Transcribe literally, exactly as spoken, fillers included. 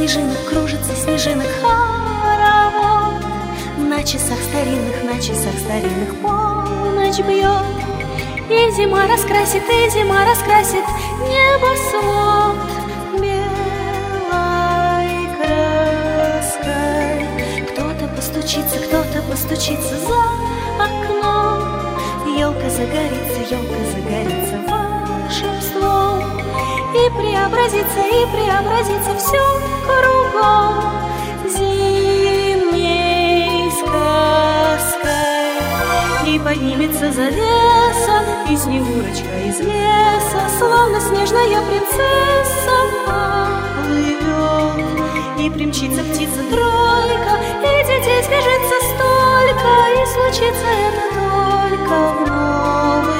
снежинок кружится, снежинок хоровод. На часах старинных, на часах старинных полночь бьет. И зима раскрасит, и зима раскрасит небосвод белой краской. Кто-то постучится, кто-то постучится за окном. Елка загорится, елка загорится волшебством. И преобразится, и преобразится все кругом зимней сказкой. И поднимется завеса, и Снегурочка из леса, словно снежная принцесса, плывет. И примчится птица-тройка, и детей сбежится столько, и случится это только в Новый